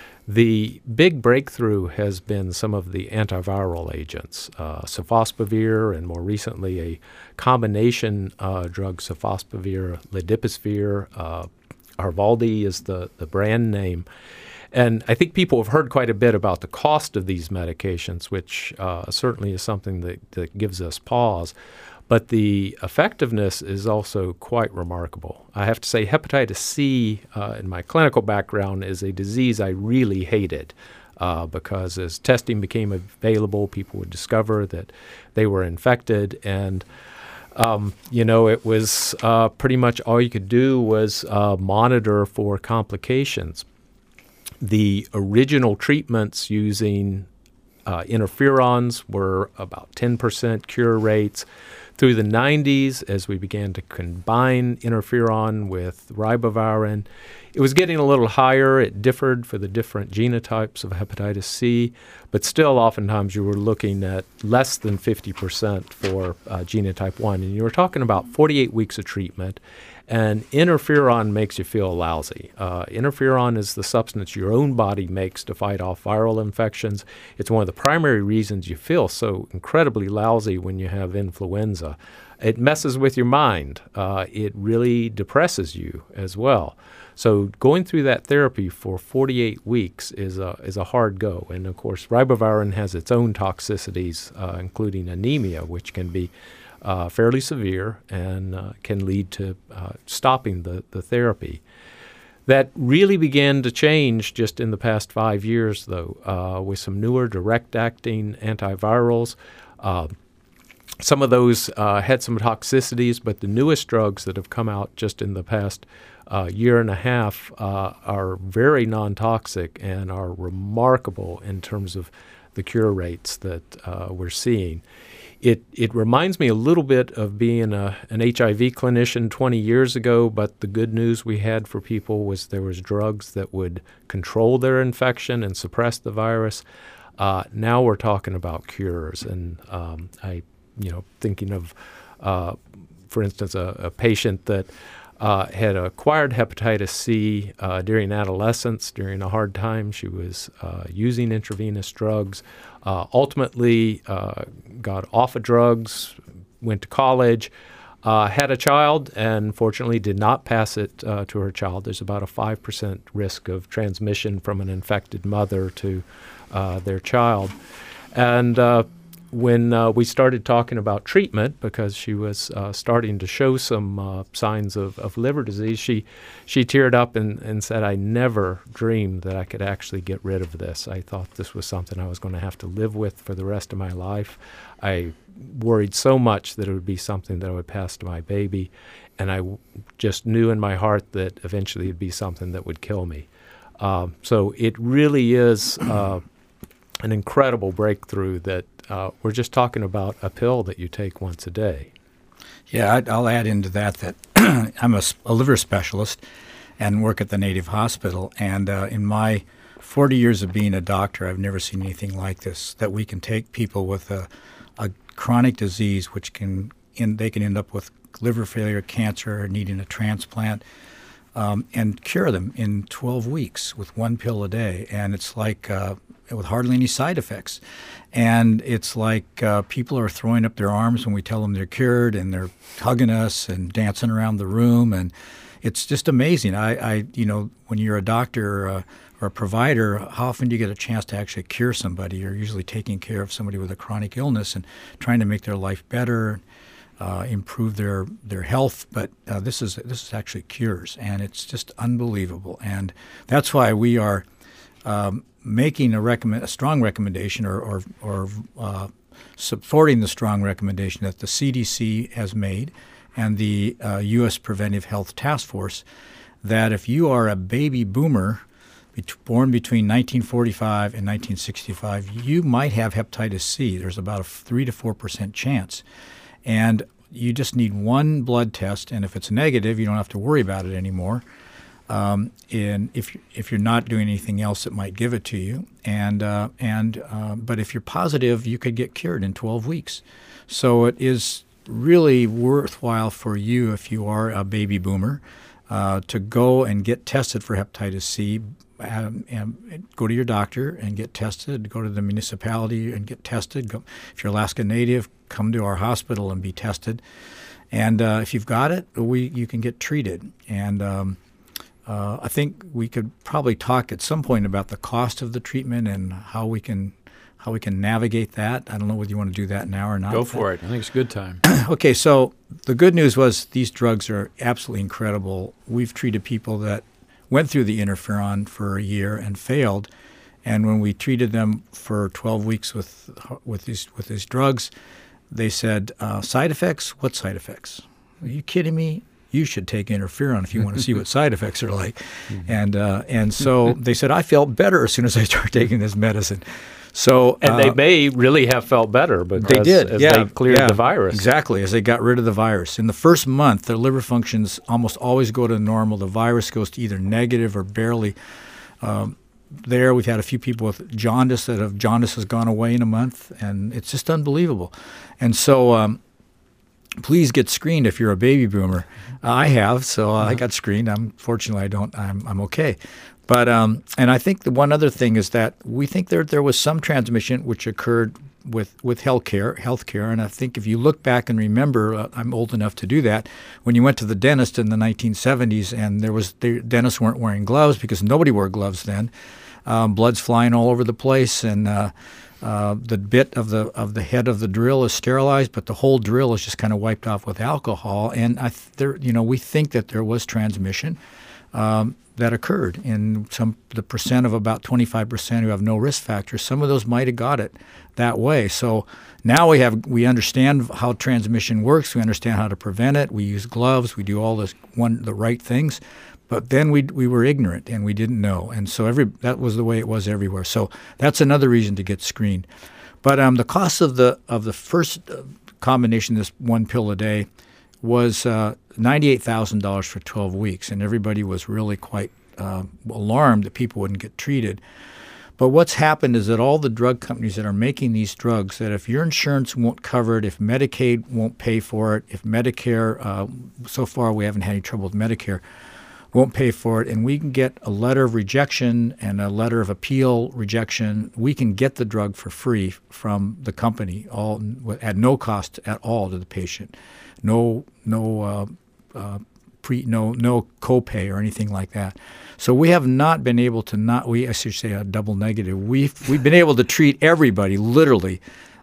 The big breakthrough has been some of the antiviral agents, uh, sofosbuvir, and more recently a combination uh, drug, sofosbuvir, ledipasvir. Uh, Harvaldi is the, the brand name. And I think people have heard quite a bit about the cost of these medications, which uh, certainly is something that, that gives us pause. But the effectiveness is also quite remarkable. I have to say hepatitis C, uh, in my clinical background, is a disease I really hated uh, because as testing became available, people would discover that they were infected. And Um, you know, it was uh, pretty much all you could do was uh, monitor for complications. The original treatments using uh, interferons were about ten percent cure rates. Through the nineties, as we began to combine interferon with ribavirin, it was getting a little higher. It differed for the different genotypes of hepatitis C, but still oftentimes you were looking at less than fifty percent for uh, genotype one. And you were talking about forty-eight weeks of treatment. And interferon makes you feel lousy. Uh, interferon is the substance your own body makes to fight off viral infections. It's one of the primary reasons you feel so incredibly lousy when you have influenza. It messes with your mind. Uh, it really depresses you as well. So going through that therapy for forty-eight weeks is a, is a hard go. And, of course, ribavirin has its own toxicities, uh, including anemia, which can be Uh, fairly severe and uh, can lead to uh, stopping the, the therapy. That really began to change just in the past five years, though, uh, with some newer direct-acting antivirals. Uh, some of those uh, had some toxicities, but the newest drugs that have come out just in the past uh, year and a half uh, are very non-toxic and are remarkable in terms of the cure rates that uh, we're seeing. It it reminds me a little bit of being a, an H I V clinician twenty years ago, but the good news we had for people was there was drugs that would control their infection and suppress the virus. Uh, now we're talking about cures, and um, I, you know, thinking of, uh, for instance, a, a patient that uh, had acquired hepatitis C uh, during adolescence, during a hard time. She was uh, using intravenous drugs. Uh, ultimately uh, got off of drugs, went to college, uh, had a child, and fortunately did not pass it uh, to her child. There's about a five percent risk of transmission from an infected mother to uh, their child. And uh, when uh, we started talking about treatment, because she was uh, starting to show some uh, signs of, of liver disease, she she teared up and, and said, I never dreamed that I could actually get rid of this. I thought this was something I was going to have to live with for the rest of my life. I worried so much that it would be something that I would pass to my baby, and I w- just knew in my heart that eventually it would be something that would kill me. Uh, so it really is uh, an incredible breakthrough that uh, we're just talking about a pill that you take once a day. Yeah, I'd, I'll add into that that I'm a, a liver specialist and work at the Native Hospital. And uh, in my forty years of being a doctor, I've never seen anything like this, that we can take people with a, a chronic disease, which can in, they can end up with liver failure, cancer, or needing a transplant, um, and cure them in twelve weeks with one pill a day. And it's like uh, with hardly any side effects. And it's like uh, people are throwing up their arms when we tell them they're cured, and they're hugging us and dancing around the room. And it's just amazing. I, I you know, when you're a doctor uh, or a provider, how often do you get a chance to actually cure somebody? You're usually taking care of somebody with a chronic illness and trying to make their life better, uh, improve their, their health. But uh, this is this is actually cures, and it's just unbelievable. And that's why we are um, making a recommend a strong recommendation, or or, or uh, supporting the strong recommendation that the C D C has made, and the uh, U S Preventive Health Task Force, that if you are a baby boomer bet- born between nineteen forty-five and nineteen sixty-five, you might have hepatitis C. There's about a three to four percent chance. And you just need one blood test, and if it's negative, you don't have to worry about it anymore. Um, and if if you're not doing anything else, it might give it to you. And uh, and uh, but if you're positive, you could get cured in twelve weeks. So it is really worthwhile for you, if you are a baby boomer, uh, to go and get tested for hepatitis C. Um, and go to your doctor and get tested. Go to the municipality and get tested. Go, if you're Alaska Native, come to our hospital and be tested. And uh, if you've got it, we you can get treated. And um, uh, I think we could probably talk at some point about the cost of the treatment and how we can how we can navigate that. I don't know whether you want to do that now or not. Go for it. I think it's a good time. Okay, so the good news was these drugs are absolutely incredible. We've treated people that went through the interferon for a year and failed, and when we treated them for twelve weeks with with these with these drugs, they said, uh, side effects? What side effects? Are you kidding me? You should take interferon if you want to see what side effects are like. Mm-hmm. And uh, and so they said, I felt better as soon as I started taking this medicine. So And uh, they may really have felt better because they did, as yeah, they cleared yeah, the virus. Exactly, as they got rid of the virus. In the first month, their liver functions almost always go to normal. The virus goes to either negative or barely um, there. We've had a few people with jaundice that have jaundice has gone away in a month, and it's just unbelievable. And so um, please get screened if you're a baby boomer. Uh, I have, so uh, I got screened. I'm fortunately I don't. I'm I'm okay. But um, and I think the one other thing is that we think there there was some transmission which occurred with with healthcare, healthcare. And I think if you look back and remember, uh, I'm old enough to do that. When you went to the dentist in the nineteen seventies, and there was the dentists weren't wearing gloves because nobody wore gloves then. Um, blood's flying all over the place, and uh, uh, the bit of the of the head of the drill is sterilized, but the whole drill is just kind of wiped off with alcohol. And I th- there, you know, we think that there was transmission. Um, that occurred in some the percent of about twenty-five percent who have no risk factors. Some of those might have got it that way. So now we have we understand how transmission works. We understand how to prevent it. We use gloves. We do all this one the right things. But then we we were ignorant and we didn't know. And so every that was the way it was everywhere. So that's another reason to get screened. But um, the cost of the of the first combination, this one pill a day, was uh, ninety-eight thousand dollars for twelve weeks, and everybody was really quite uh, alarmed that people wouldn't get treated. But what's happened is that all the drug companies that are making these drugs, that if your insurance won't cover it, if Medicaid won't pay for it, if Medicare, uh, so far we haven't had any trouble with Medicare, won't pay for it, and we can get a letter of rejection and a letter of appeal rejection, we can get the drug for free from the company, all at no cost at all to the patient. No, no, uh, uh, pre, no, no copay or anything like that. So we have not been able to not. We I should say a double negative. We've we've been able to treat everybody literally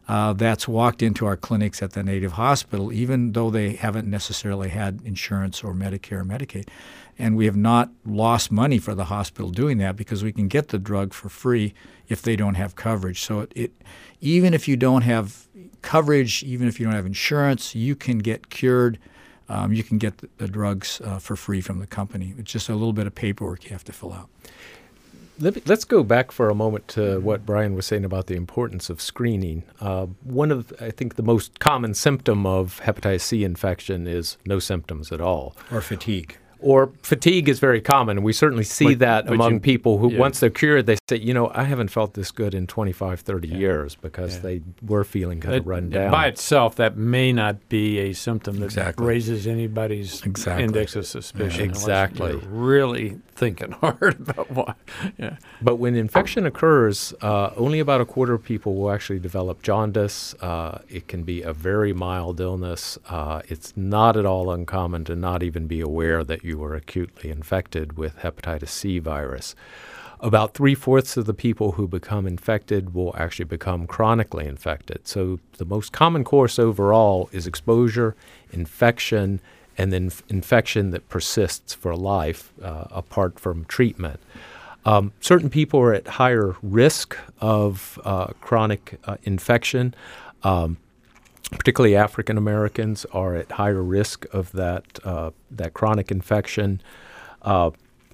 uh, that's walked into our clinics at the Native Hospital, even though they haven't necessarily had insurance or Medicare or Medicaid. And we have not lost money for the hospital doing that because we can get the drug for free if they don't have coverage. So it, it even if you don't have coverage, even if you don't have insurance, you can get cured. Um, you can get the, the drugs uh, for free from the company. It's just a little bit of paperwork you have to fill out. Let me, let's go back for a moment to what Brian was saying about the importance of screening. Uh, one of, I think, the most common symptom of hepatitis C infection is no symptoms at all. Or fatigue. Or fatigue is very common. We certainly see But- that but among you- people who, yeah. once they're cured, they say, you know, I haven't felt this good in twenty-five, thirty Yeah. years because Yeah. they were feeling kind of It- run down. By itself, that may not be a symptom that Exactly. raises anybody's Exactly. index of suspicion. Yeah. unless Exactly. you're really thinking hard about why. Yeah. But when infection occurs, uh, only about a quarter of people will actually develop jaundice. Uh, it can be a very mild illness. Uh, it's not at all uncommon to not even be aware that you were acutely infected with hepatitis C virus. About three-fourths of the people who become infected will actually become chronically infected. So the most common course overall is exposure, infection, and then f- infection that persists for life uh, apart from treatment. Um, certain people are at higher risk of uh, chronic uh, infection. Um, particularly African Americans are at higher risk of that uh, that chronic infection. Uh,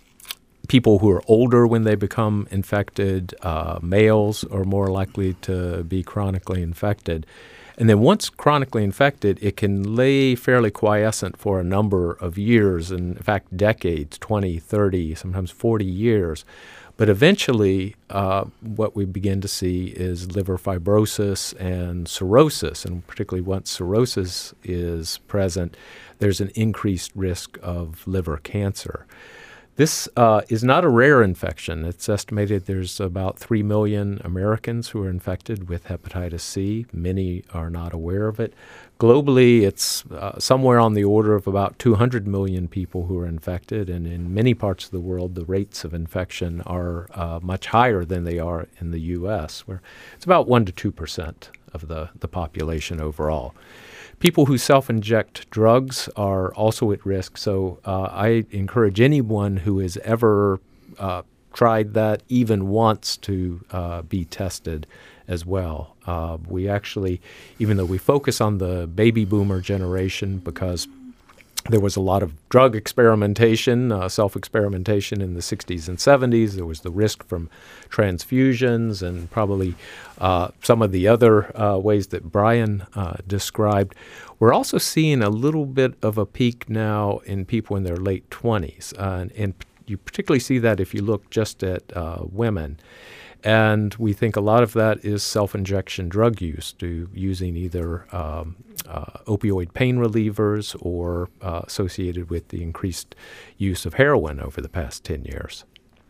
people who are older when they become infected, uh, males are more likely to be chronically infected. And then once chronically infected, it can lay fairly quiescent for a number of years, and in fact decades, twenty, thirty, sometimes forty years. But eventually, uh, what we begin to see is liver fibrosis and cirrhosis, and particularly once cirrhosis is present, there's an increased risk of liver cancer. This uh, is not a rare infection. It's estimated there's about three million Americans who are infected with hepatitis C. Many are not aware of it. Globally, it's uh, somewhere on the order of about two hundred million people who are infected, and in many parts of the world, the rates of infection are uh, much higher than they are in the U S, where it's about one to two percent of the, the population overall. People who self-inject drugs are also at risk, so uh, I encourage anyone who has ever uh, tried that even once to uh, be tested as well. Uh, we actually, even though we focus on the baby boomer generation because there was a lot of drug experimentation, uh, self-experimentation in the sixties and seventies. There was the risk from transfusions and probably uh, some of the other uh, ways that Brian uh, described. We're also seeing a little bit of a peak now in people in their late twenties. Uh, and, and you particularly see that if you look just at uh, women. And we think a lot of that is self-injection drug use, to using either um, uh, opioid pain relievers or uh, associated with the increased use of heroin over the past ten years.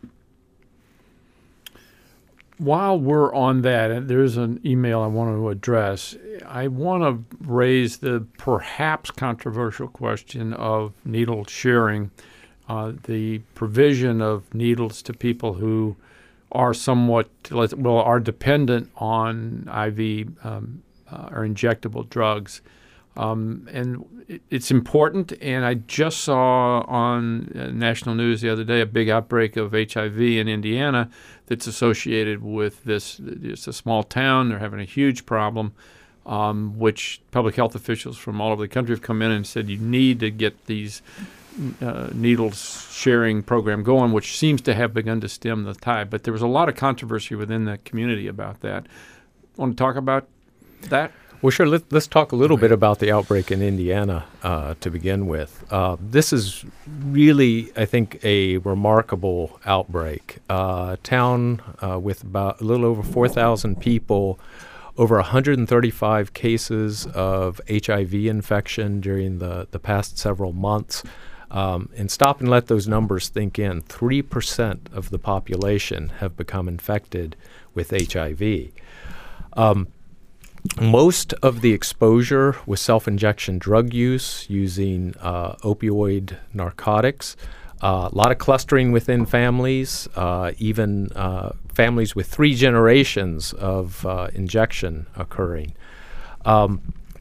While we're on that, and there's an email I want to address. I want to raise the perhaps controversial question of needle sharing, uh, the provision of needles to people who are somewhat, well, are dependent on I V um, uh, or injectable drugs. Um, and it, it's important, and I just saw on uh, national news the other day a big outbreak of H I V in Indiana that's associated with this. It's a small town. They're having a huge problem, um, which public health officials from all over the country have come in and said you need to get these Uh, needles sharing program going, which seems to have begun to stem the tide. But there was a lot of controversy within the community about that. Want to talk about that? Well, sure. Let, let's talk a little bit about the outbreak in Indiana uh, to begin with. Uh, this is really, I think, a remarkable outbreak. Uh, a town uh, with about a little over four thousand people, over one hundred thirty-five cases of H I V infection during the, the past several months. Um, and stop and let those numbers sink in. three percent of the population have become infected with H I V. Um, most of the exposure was self-injection drug use using uh, opioid narcotics. Uh, a lot of clustering within families, uh, even uh, families with three generations of uh, injection occurring. Um,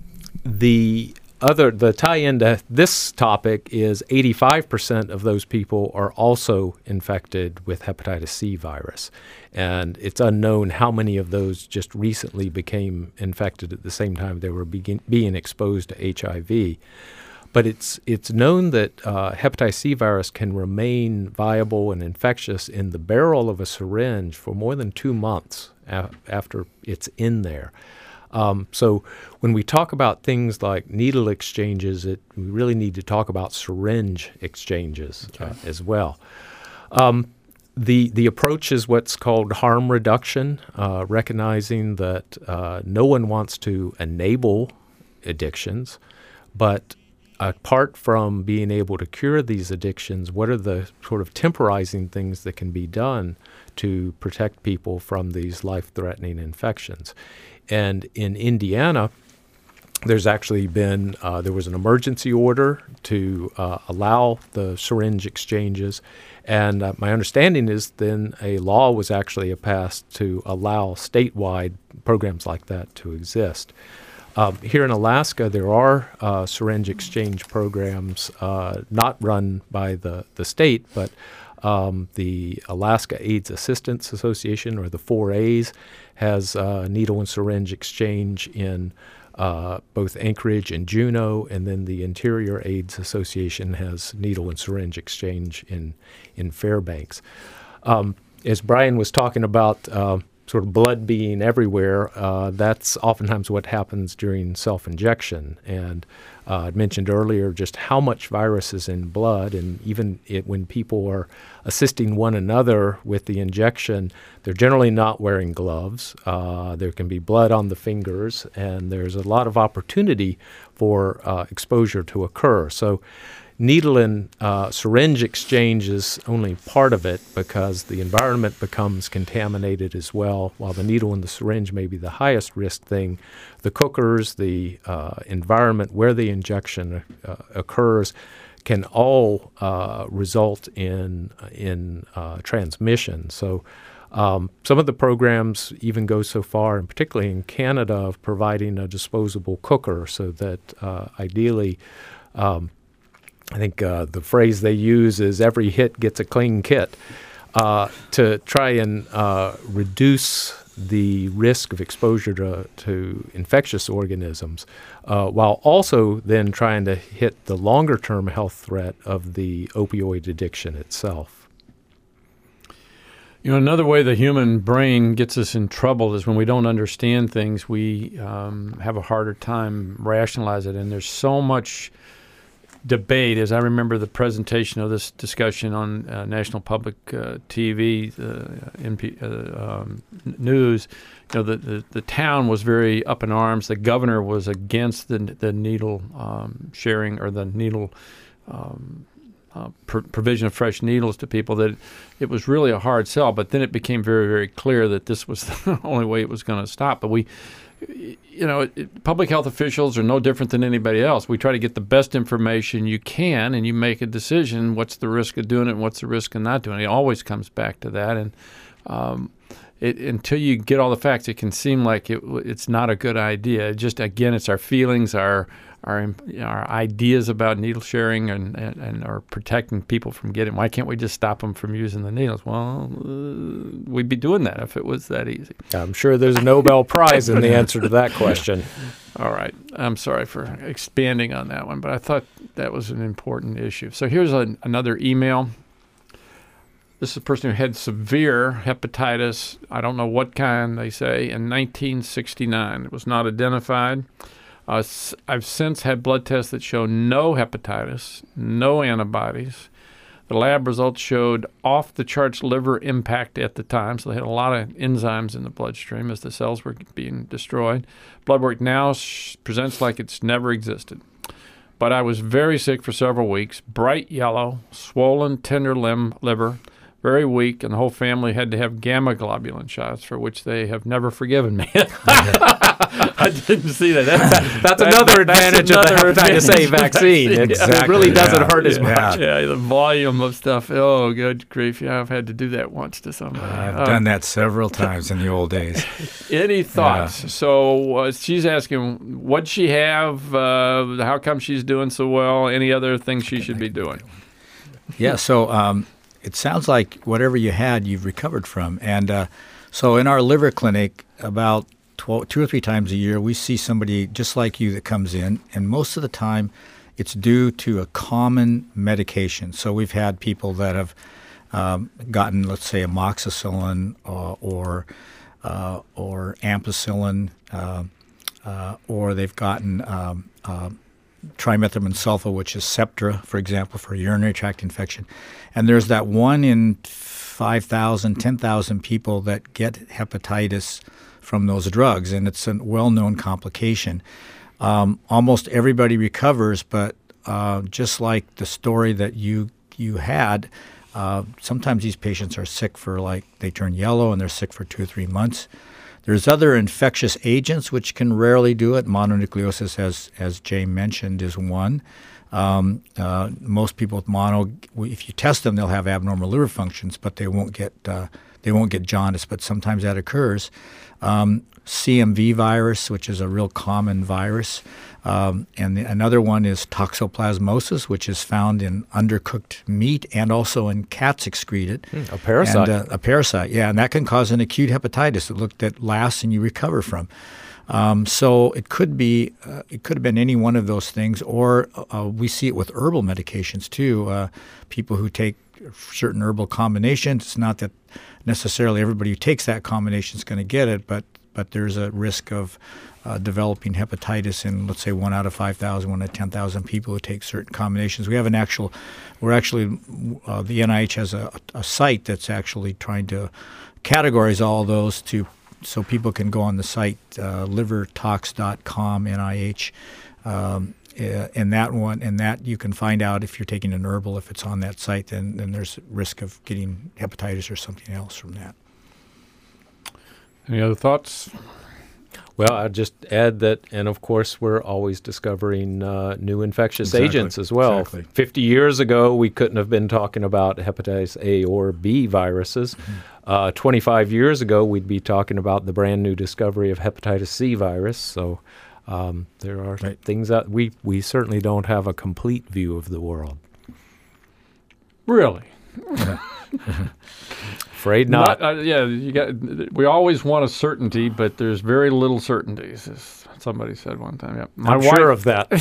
the other, the tie-in to this topic is eighty-five percent of those people are also infected with hepatitis C virus. And it's unknown how many of those just recently became infected at the same time they were begin, being exposed to H I V. But it's it's known that uh, hepatitis C virus can remain viable and infectious in the barrel of a syringe for more than two months a- after it's in there. Um, so when we talk about things like needle exchanges, it, we really need to talk about syringe exchanges okay. uh, as well. Um, the the approach is what's called harm reduction, uh, recognizing that uh, no one wants to enable addictions, but apart from being able to cure these addictions, what are the sort of temporizing things that can be done to protect people from these life-threatening infections? And in Indiana, there's actually been, uh, there was an emergency order to uh, allow the syringe exchanges. And uh, my understanding is then a law was actually passed to allow statewide programs like that to exist. Um, here in Alaska, there are uh, syringe exchange programs uh, not run by the, the state, but um, the Alaska AIDS Assistance Association, or the four A's, has uh, needle and syringe exchange in uh, both Anchorage and Juneau, and then the Interior AIDS Association has needle and syringe exchange in, in Fairbanks. Um, as Brian was talking about uh, sort of blood being everywhere, uh, that's oftentimes what happens during self-injection. And uh, I mentioned earlier just how much virus is in blood, and even it, when people are assisting one another with the injection, they're generally not wearing gloves. Uh, there can be blood on the fingers, and there's a lot of opportunity for uh, exposure to occur. So needle and uh, syringe exchange is only part of it because the environment becomes contaminated as well. While the needle and the syringe may be the highest risk thing, the cookers, the uh, environment where the injection uh, occurs can all uh, result in, in uh, transmission. So um, some of the programs even go so far, and particularly in Canada, of providing a disposable cooker so that uh, ideally um, I think uh, the phrase they use is every hit gets a clean kit uh, to try and uh, reduce the risk of exposure to, to infectious organisms, uh, while also then trying to hit the longer-term health threat of the opioid addiction itself. You know, another way the human brain gets us in trouble is when we don't understand things, we um, have a harder time rationalizing it, and there's so much debate. As I remember the presentation of this discussion on uh, National Public uh, T V, uh, N P, uh, um, news, you know, the, the the town was very up in arms. The governor was against the the needle um, sharing or the needle um, uh, pr- provision of fresh needles to people. That it was really a hard sell. But then it became very, very clear that this was the only way it was going to stop. But we. You know, it, it, public health officials are no different than anybody else. We try to get the best information you can, and you make a decision. What's the risk of doing it, and what's the risk of not doing it? It always comes back to that. And um, it, until you get all the facts, it can seem like it, it's not a good idea. It just again, it's our feelings, our our our ideas about needle sharing, and and, and or protecting people from getting. Why can't we just stop them from using the needles? Well, uh, we'd be doing that if it was that easy. I'm sure there's a Nobel Prize in the answer to that question. All right. I'm sorry for expanding on that one, but I thought that was an important issue. So here's a, another email. This is a person who had severe hepatitis, I don't know what kind, they say, in nineteen sixty-nine. It was not identified. Uh, I've since had blood tests that show no hepatitis, no antibodies. The lab results showed off-the-charts liver impact at the time, so they had a lot of enzymes in the bloodstream as the cells were being destroyed. Blood work now sh- presents like it's never existed. But I was very sick for several weeks, bright yellow, swollen, tender limb liver, very weak, and the whole family had to have gamma globulin shots, for which they have never forgiven me. I didn't see that. That's, That's that- another that's advantage another of the hepatitis A advantage of vaccine. vaccine. It's- Exactly, It really doesn't yeah. hurt as Yeah. much. Yeah, the volume of stuff. Oh, good grief. Yeah, I've had to do that once to somebody. I've Uh, done that several times in the old days. Any thoughts? So uh, she's asking, what'd she have? Uh, how come she's doing so well? Any other things she should be doing? Yeah, so um, it sounds like whatever you had, you've recovered from. And uh, so in our liver clinic, about twelve, two or three times a year, we see somebody just like you that comes in. And most of the time, it's due to a common medication. So we've had people that have um, gotten, let's say, amoxicillin uh, or uh, or ampicillin, uh, uh, or they've gotten um, uh, trimethoprim sulfa, which is Septra, for example, for a urinary tract infection. And there's that one in five thousand, ten thousand people that get hepatitis from those drugs, and it's a well-known complication. Um, almost everybody recovers, but uh, just like the story that you you had, uh, sometimes these patients are sick for like they turn yellow and they're sick for two or three months. There's other infectious agents which can rarely do it. Mononucleosis, as as Jay mentioned, is one. Um, uh, most people with mono, if you test them, they'll have abnormal liver functions, but they won't get uh, they won't get jaundice. But sometimes that occurs. Um, C M V virus, which is a real common virus, um, and the, another one is toxoplasmosis, which is found in undercooked meat and also in cats excreted. A parasite. And, uh, a parasite, yeah, and that can cause an acute hepatitis that look that lasts and you recover from. Um, so it could be uh, it could have been any one of those things, or uh, we see it with herbal medications too. Uh, people who take certain herbal combinations. It's not that necessarily everybody who takes that combination is going to get it, but but there's a risk of uh, developing hepatitis in, let's say, one out of five thousand, one out of ten thousand people who take certain combinations. We have an actual, we're actually, uh, the N I H has a, a site that's actually trying to categorize all those to, so people can go on the site, uh, livertox dot com, N I H, um, uh, and that one, and that you can find out if you're taking an herbal, if it's on that site, then, then there's risk of getting hepatitis or something else from that. Any other thoughts? Well, I'd just add that, and of course, we're always discovering uh, new infectious Exactly, agents as well. exactly. fifty years ago, we couldn't have been talking about hepatitis A or B viruses. Mm-hmm. Uh, twenty-five years ago, we'd be talking about the brand new discovery of hepatitis C virus. So um, there are Right. things that we, we certainly don't have a complete view of the world. Really? Afraid not. uh, yeah, you got. We always want a certainty, but there's very little certainties, as somebody said one time. Yep. My I'm wife- sure of that.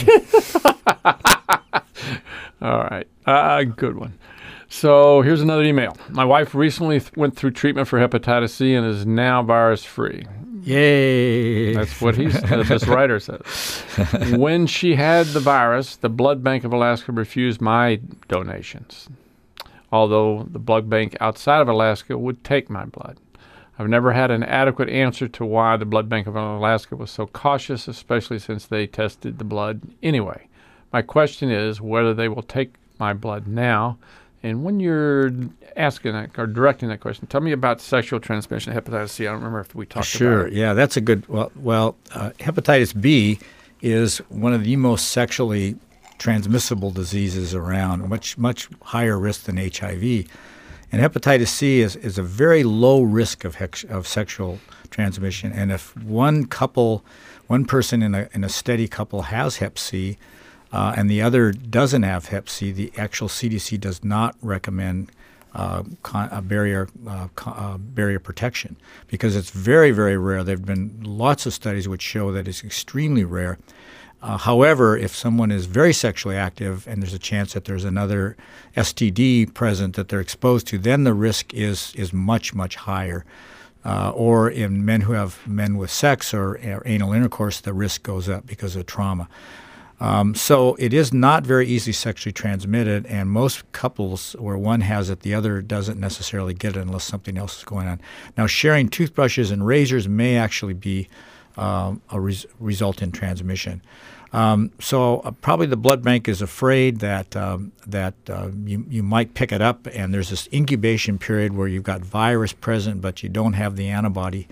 All right. Uh, good one. So here's another email. My wife recently th- went through treatment for hepatitis C and is now virus-free. Yay! That's what he's, uh, this writer says. When she had the virus, the Blood Bank of Alaska refused my donations, although the blood bank outside of Alaska would take my blood. I've never had an adequate answer to why the Blood Bank of Alaska was so cautious, especially since they tested the blood anyway. My question is whether they will take my blood now. And when you're asking that or directing that question, tell me about sexual transmission of hepatitis C. I don't remember if we talked Sure. about it. Yeah, that's a good. Well, well, uh, hepatitis B is one of the most sexually transmissible diseases around, much much higher risk than H I V. And hepatitis C is, is a very low risk of hex, of sexual transmission. And if one couple, one person in a in a steady couple has Hep C, uh, and the other doesn't have Hep C, the actual C D C does not recommend uh, con, a barrier uh, con, uh, barrier protection because it's very very rare. There've been lots of studies which show that it's extremely rare. Uh, however, if someone is very sexually active and there's a chance that there's another S T D present that they're exposed to, then the risk is is much, much higher. Uh, or in men who have men with sex or, or anal intercourse, the risk goes up because of trauma. Um, so it is not very easily sexually transmitted, and most couples where one has it, the other doesn't necessarily get it unless something else is going on. Now, sharing toothbrushes and razors may actually be um, a res- result in transmission. Um, so uh, probably the blood bank is afraid that um, that uh, you you might pick it up, and there's this incubation period where you've got virus present, but you don't have the antibody.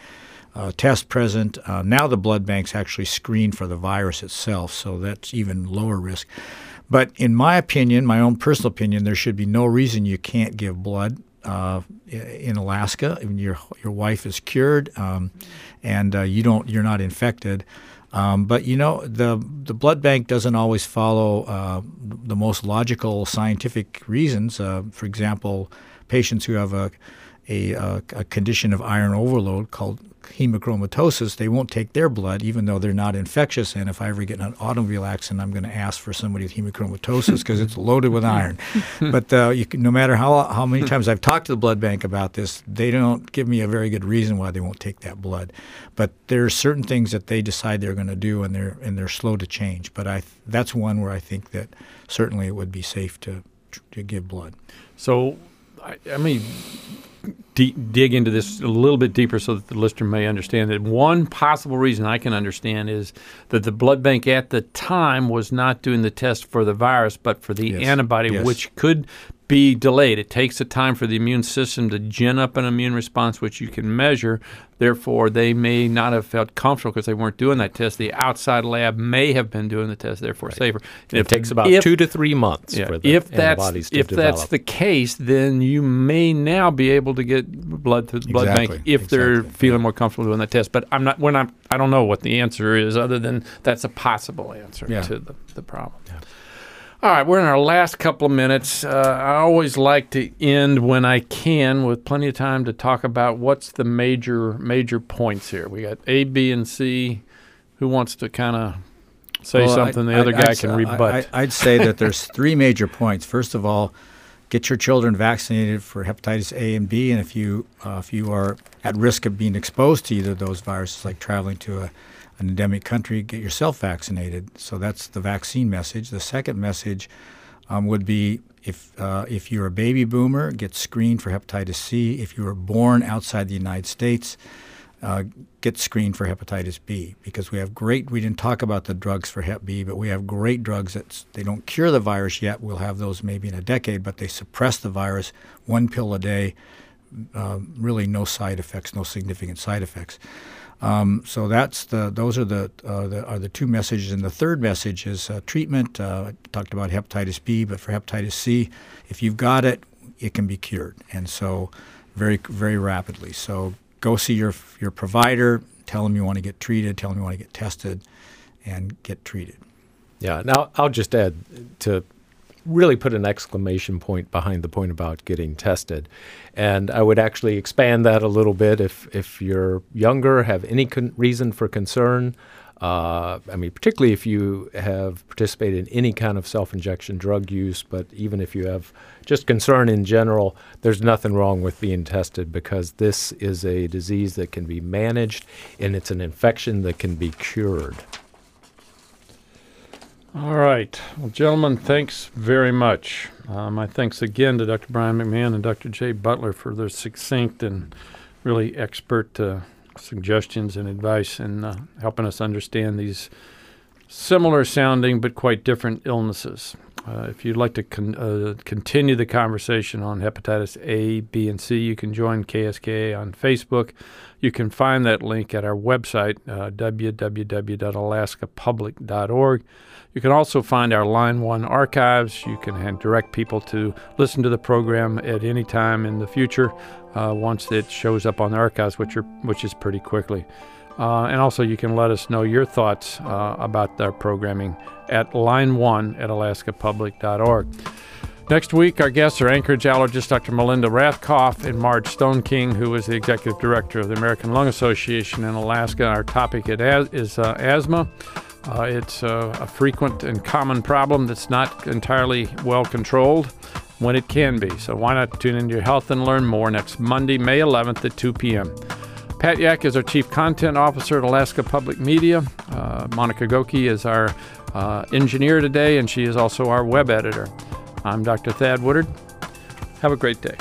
uh, test present. Uh, now the blood banks actually screen for the virus itself, so that's even lower risk. But in my opinion, my own personal opinion, there should be no reason you can't give blood uh, in Alaska. I mean, your your wife is cured, um, and uh, you don't you're not infected. Um, but you know, the the blood bank doesn't always follow uh, the most logical scientific reasons. Uh, for example, patients who have a, a a condition of iron overload called hemochromatosis, they won't take their blood even though they're not infectious. And if I ever get in an automobile accident, I'm going to ask for somebody with hemochromatosis because it's loaded with iron. But uh, you can, no matter how how many times I've talked to the blood bank about this, they don't give me a very good reason why they won't take that blood. But there are certain things that they decide they're going to do, and they're and they're slow to change. But I that's one where I think that certainly it would be safe to to give blood. So, I, I mean. D- dig into this a little bit deeper so that the listener may understand that one possible reason I can understand is that the blood bank at the time was not doing the test for the virus but for the yes. antibody, yes. which could be delayed. It takes a time for the immune system to gin up an immune response, which you can measure. Therefore, they may not have felt comfortable because they weren't doing that test. The outside lab may have been doing the test, therefore right. safer. It if, takes about if, two to three months yeah, for the if that's, antibodies to if develop. If that's the case, then you may now be able to get blood through the blood Exactly. bank if Exactly. they're feeling more comfortable doing that test. But I'm not. When I'm, I don't know what the answer is, other than that's a possible answer yeah. to the, the problem. Yeah. All right, we're in our last couple of minutes. Uh, I always like to end when I can with plenty of time to talk about what's the major major points here. We got A, B, and C. Who wants to kind of say well, something I, the other I, guy I'd, can rebut? I, I'd say that there's three major points. First of all, get your children vaccinated for hepatitis A and B, and if you uh, if you are at risk of being exposed to either of those viruses, like traveling to a an endemic country, get yourself vaccinated. So that's the vaccine message. The second message um, would be if uh, if you're a baby boomer, get screened for hepatitis C. If you were born outside the United States, uh, get screened for hepatitis B, because we have great, we didn't talk about the drugs for hep B, but we have great drugs that they don't cure the virus yet. We'll have those maybe in a decade, but they suppress the virus, one pill a day, uh, really no side effects, no significant side effects. Um, so that's the those are the, uh, the are the two messages, and the third message is uh, treatment. Uh, I talked about hepatitis B, but for hepatitis C, if you've got it, it can be cured, and so very very rapidly. So go see your your provider, tell them you want to get treated, tell them you want to get tested, and get treated. Yeah. Now I'll just add to really put an exclamation point behind the point about getting tested. And I would actually expand that a little bit. If if you're younger, have any con- reason for concern, uh, I mean, particularly if you have participated in any kind of self-injection drug use, but even if you have just concern in general, there's nothing wrong with being tested, because this is a disease that can be managed, and it's an infection that can be cured. All right. Well, gentlemen, thanks very much. Uh, my thanks again to Doctor Brian McMahon and Doctor Jay Butler for their succinct and really expert uh, suggestions and advice in uh, helping us understand these similar sounding but quite different illnesses. Uh, if you'd like to con- uh, continue the conversation on hepatitis A, B, and C, you can join K S K A on Facebook. You can find that link at our website, uh, w w w dot alaska public dot org. You can also find our Line one archives. You can hand direct people to listen to the program at any time in the future uh, once it shows up on the archives, which are which is pretty quickly. Uh, and also you can let us know your thoughts uh, about our programming at line one at alaska public dot org. Next week, our guests are Anchorage allergist Doctor Melinda Rathkoff and Marge Stoneking, who is the executive director of the American Lung Association in Alaska. Our topic is uh, asthma. Uh, it's uh, a frequent and common problem that's not entirely well controlled when it can be. So why not tune into Your Health and learn more next Monday, May eleventh at two p.m. Pat Yak is our Chief Content Officer at Alaska Public Media. Uh, Monica Goki is our uh, engineer today, and she is also our web editor. I'm Doctor Thad Woodard. Have a great day.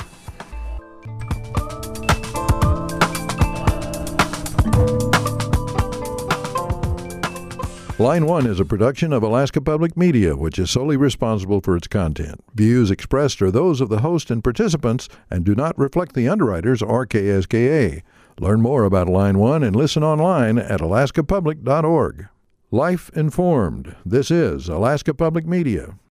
Line one is a production of Alaska Public Media, which is solely responsible for its content. Views expressed are those of the host and participants and do not reflect the underwriters or K S K A. Learn more about Line One and listen online at alaska public dot org. Life Informed. This is Alaska Public Media.